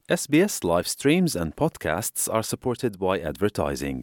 SBS live streams and podcasts are supported by advertising.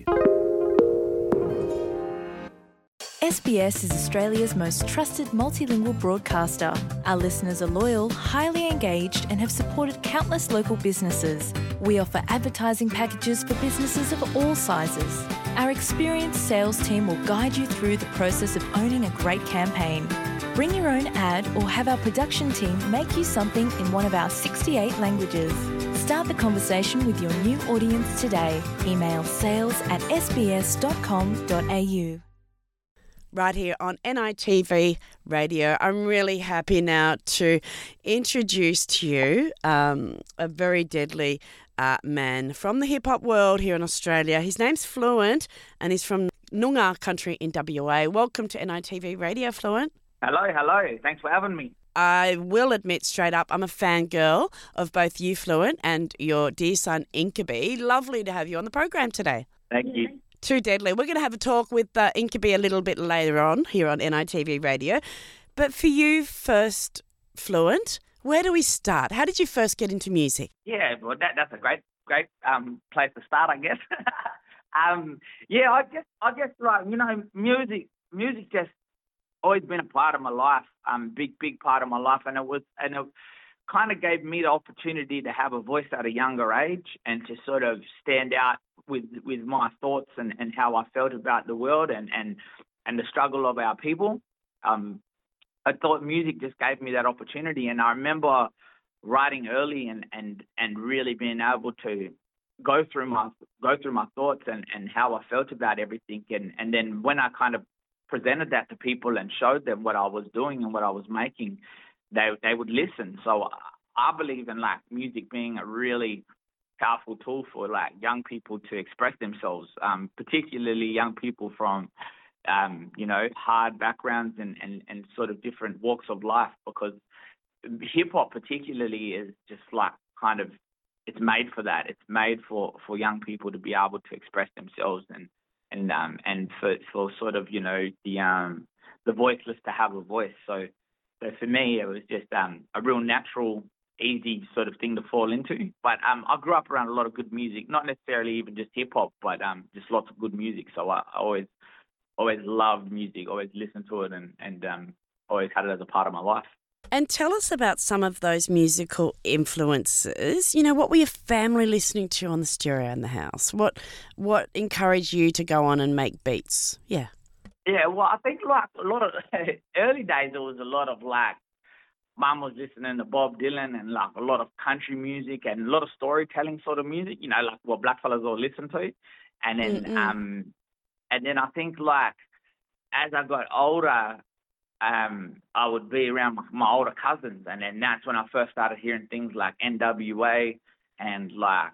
SBS is Australia's most trusted multilingual broadcaster. Our listeners are loyal, highly engaged, and have supported countless local businesses. We offer advertising packages for businesses of all sizes. Our experienced sales team will guide you through the process of owning a great campaign. Bring your own ad or have our production team make you something in one of our 68 languages. Start the conversation with your new audience today. Email sales@sbs.com.au. Right here on NITV Radio. I'm really happy now to introduce to you a very deadly man from the hip-hop world here in Australia. His name's Fluent and he's from Noongar country in WA. Welcome to NITV Radio, Fluent. Hello. Thanks for having me. I will admit straight up, I'm a fangirl of both you, Fluent, and your dear son, Inkaby. Lovely to have you on the program today. Thank you. Too deadly. We're going to have a talk with Inkaby a little bit later on here on NITV Radio. But for you first, Fluent, where do we start? How did you first get into music? Yeah, well, that's a great place to start, I guess. I guess like, music just always been a part of my life, big part of my life, and it kind of gave me the opportunity to have a voice at a younger age and to sort of stand out with my thoughts and how I felt about the world and the struggle of our people. I thought music just gave me that opportunity, and I remember writing early and really being able to go through my thoughts and how I felt about everything, and then when I kind of presented that to people and showed them what I was doing and what I was making, they would listen. So I believe in like music being a really powerful tool for like young people to express themselves, particularly young people from hard backgrounds and sort of different walks of life, because hip hop particularly is just like kind of, it's made for that. It's made for young people to be able to express themselves and for sort of, the voiceless to have a voice. So for me, it was just a real natural, easy sort of thing to fall into. But I grew up around a lot of good music, not necessarily even just hip-hop, but just lots of good music. So I always loved music, always listened to it, and always had it as a part of my life. And tell us about some of those musical influences. What were your family listening to on the stereo in the house? What encouraged you to go on and make beats? Yeah. Yeah, well, I think like a lot of early days, there was a lot of like, Mum was listening to Bob Dylan and like a lot of country music and a lot of storytelling sort of music, like what blackfellas all listen to. And then I think like as I got older, I would be around my older cousins, and then that's when I first started hearing things like NWA and like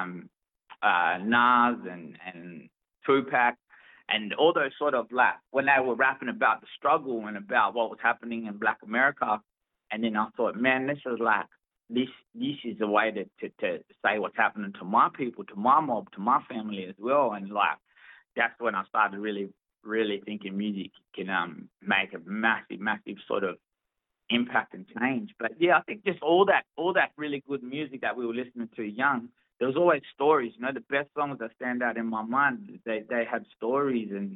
Nas and Tupac and all those sort of like when they were rapping about the struggle and about what was happening in Black America. And then I thought, man, this is like this is a way to say what's happening to my people, to my mob, to my family as well. And like that's when I started really thinking music can make a massive sort of impact and change. But yeah, I think just all that really good music that we were listening to young, there was always stories. The best songs that stand out in my mind, they had stories and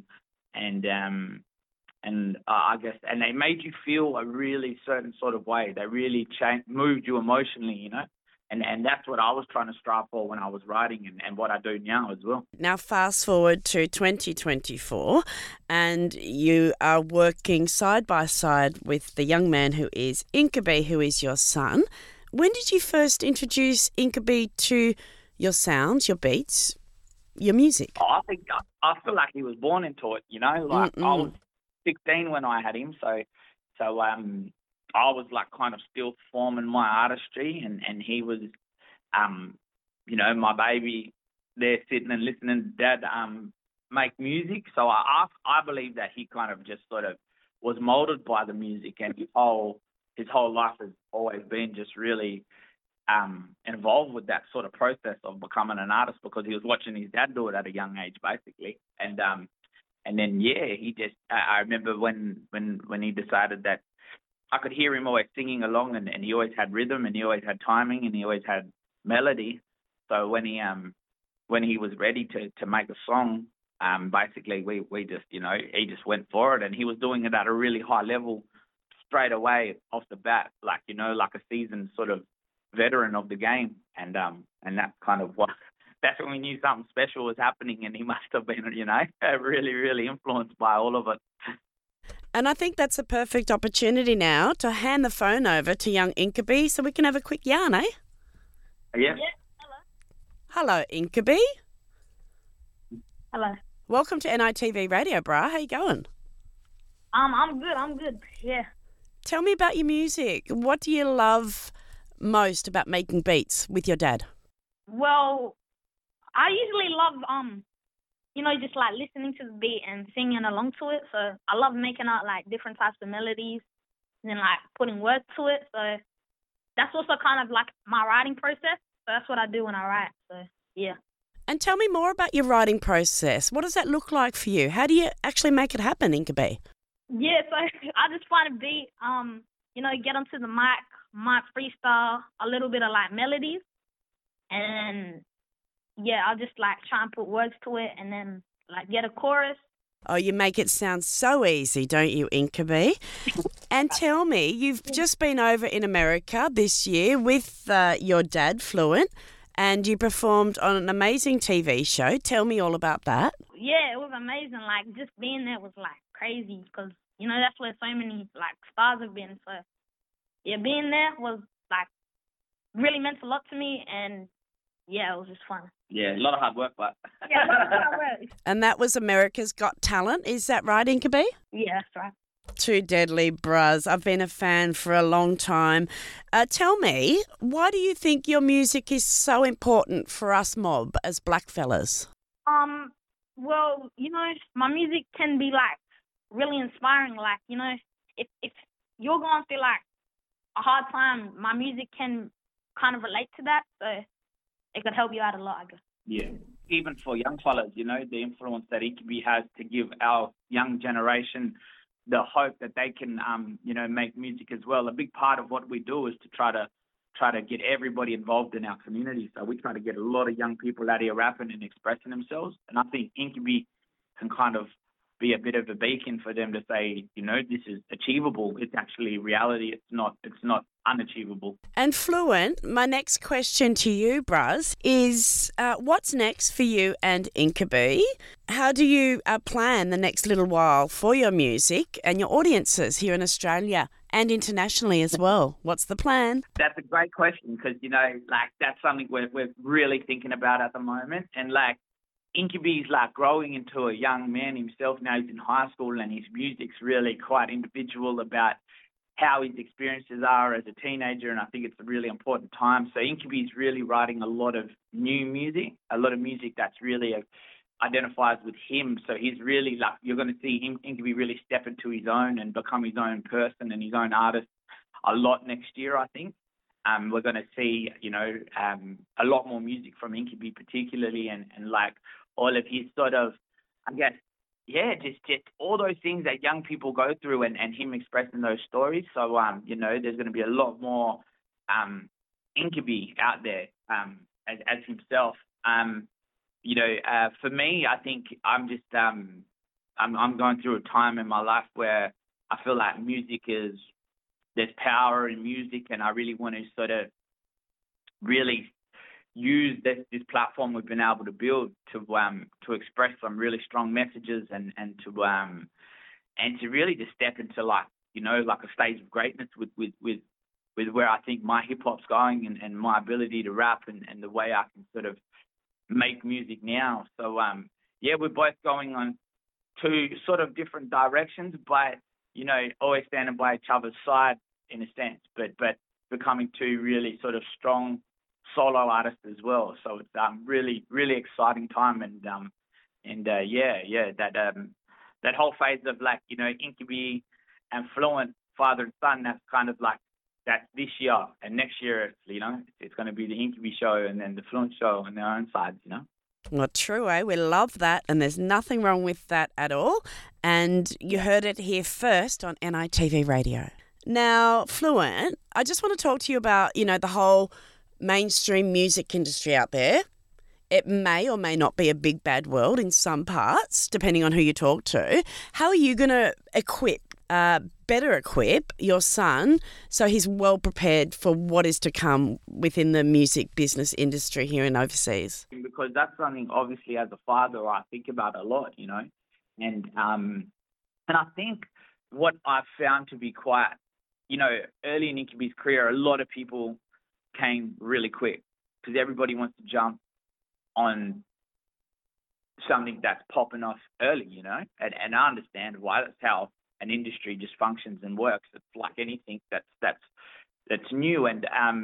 I guess, and they made you feel a really certain sort of way. They really moved you emotionally, And that's what I was trying to strive for when I was writing and what I do now as well. Now, fast forward to 2024, and you are working side by side with the young man who is Inkaby, who is your son. When did you first introduce Inkaby to your sounds, your beats, your music? I feel like he was born into it, Like I was 16 when I had him, so I was like kind of still forming my artistry, and he was, my baby there sitting and listening to Dad make music. So I believe that he kind of just sort of was molded by the music, and his whole life has always been just really involved with that sort of process of becoming an artist, because he was watching his dad do it at a young age, basically, and then he just I remember when he decided that I could hear him always singing along, and he always had rhythm, and he always had timing, and he always had melody. So when he was ready to make a song, basically we just, he just went for it, and he was doing it at a really high level straight away off the bat, like a seasoned sort of veteran of the game, and that's kind of what. That's when we knew something special was happening, and he must have been, really, really influenced by all of it. And I think that's a perfect opportunity now to hand the phone over to young Inkaby so we can have a quick yarn, eh? Yeah. Hello, Inkaby. Hello. Welcome to NITV Radio, brah. How you going? I'm good. Yeah. Tell me about your music. What do you love most about making beats with your dad? Well, I usually love just like listening to the beat and singing along to it. So I love making out like different types of melodies and then like putting words to it. So that's also kind of like my writing process. So that's what I do when I write. So yeah. And tell me more about your writing process. What does that look like for you? How do you actually make it happen, Inkaby? Yeah, so I just find a beat, get onto the mic freestyle a little bit of like melodies, and yeah, I'll just like try and put words to it and then like get a chorus. Oh, you make it sound so easy, don't you, Inkaby? And tell me, you've just been over in America this year with your dad, Fluent, and you performed on an amazing TV show. Tell me all about that. Yeah, it was amazing. Like, just being there was like crazy because, that's where so many like stars have been. So, yeah, being there was like really meant a lot to me, and yeah, it was just fun. Yeah, a lot of hard work, but... Yeah, a lot of hard work. And that was America's Got Talent. Is that right, Inkaby? Yeah, that's right. Two deadly bras. I've been a fan for a long time. Tell me, why do you think your music is so important for us mob as black fellas? Well, my music can be like really inspiring. Like, if you're going through like a hard time, my music can kind of relate to that. So it could help you out a lot, I guess. Yeah. Even for young fellas, the influence that Inkaby has to give our young generation the hope that they can, make music as well. A big part of what we do is to try to get everybody involved in our community. So we try to get a lot of young people out here rapping and expressing themselves. And I think Inkaby can kind of be a bit of a beacon for them to say, this is achievable. It's actually reality. It's not unachievable. And Fluent, my next question to you, Braz, is what's next for you and Inkaby? How do you plan the next little while for your music and your audiences here in Australia and internationally as well? What's the plan? That's a great question because, that's something we're really thinking about at the moment. And, Inkaby's growing into a young man himself now. He's in high school and his music's really quite individual about how his experiences are as a teenager, and I think it's a really important time. So Inkaby's really writing a lot of new music, a lot of music that's really identifies with him. So he's really you're going to see Inkaby really step into his own and become his own person and his own artist a lot next year, I think. We're going to see, a lot more music from Inkaby particularly and all of his sort of, I guess, just all those things that young people go through and him expressing those stories. So, there's going to be a lot more Inkaby out there as himself. For me, I think I'm just, I'm going through a time in my life where I feel like there's power in music, and I really want to sort of really use this platform we've been able to build to express some really strong messages and to really just step into a stage of greatness with where I think my hip hop's going and my ability to rap and the way I can sort of make music now. So we're both going on two sort of different directions, but always standing by each other's side in a sense, but becoming two really sort of strong solo artists as well. So it's really, really exciting time that whole phase of Inkaby and Fluent, father and son, that's kind of that's this year, and next year it's going to be the Inkaby show and then the Fluent show on their own sides, Well, true, eh? We love that, and there's nothing wrong with that at all. And you heard it here first on NITV Radio. Now, Fluent, I just want to talk to you about, the whole mainstream music industry out there. It may or may not be a big bad world in some parts, depending on who you talk to. How are you going to better equip your son so he's well prepared for what is to come within the music business industry here and overseas? Because that's something, obviously, as a father, I think about a lot, and I think what I've found to be quite, early in Incuby's career, a lot of people came really quick because everybody wants to jump on something that's popping off early, and I understand why. That's how an industry just functions and works. It's like anything that's new, and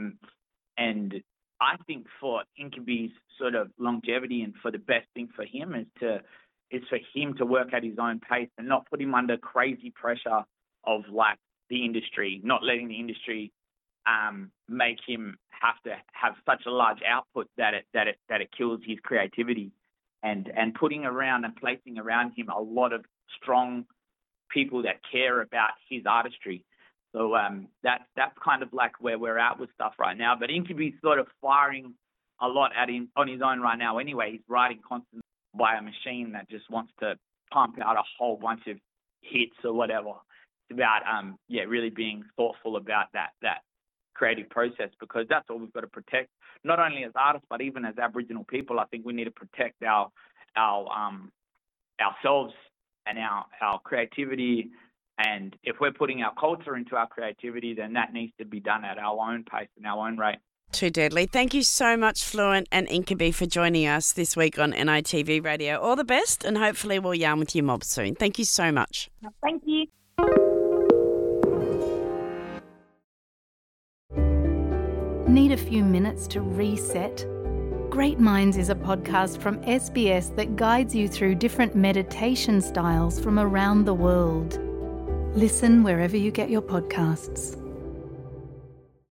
I think for Incuby's sort of longevity and for the best thing for him is for him to work at his own pace and not put him under crazy pressure of like the industry, not letting the industry make him have to have such a large output that it kills his creativity, and putting around and placing around him a lot of strong people that care about his artistry. So that's kind of like where we're at with stuff right now. But Incuby's sort of firing a lot at him on his own right now anyway. He's writing constantly by a machine that just wants to pump out a whole bunch of hits or whatever. It's about really being thoughtful about that creative process, because that's all we've got to protect, not only as artists but even as Aboriginal people. I think we need to protect our ourselves and our creativity, and if we're putting our culture into our creativity, then that needs to be done at our own pace and our own rate. Too deadly. Thank you so much, Fluent and Incuby, for joining us this week on NITV Radio. All the best, and hopefully we'll yarn with you mob soon. Thank you so much. Thank you. Need a few minutes to reset? Great Minds is a podcast from SBS that guides you through different meditation styles from around the world. Listen wherever you get your podcasts.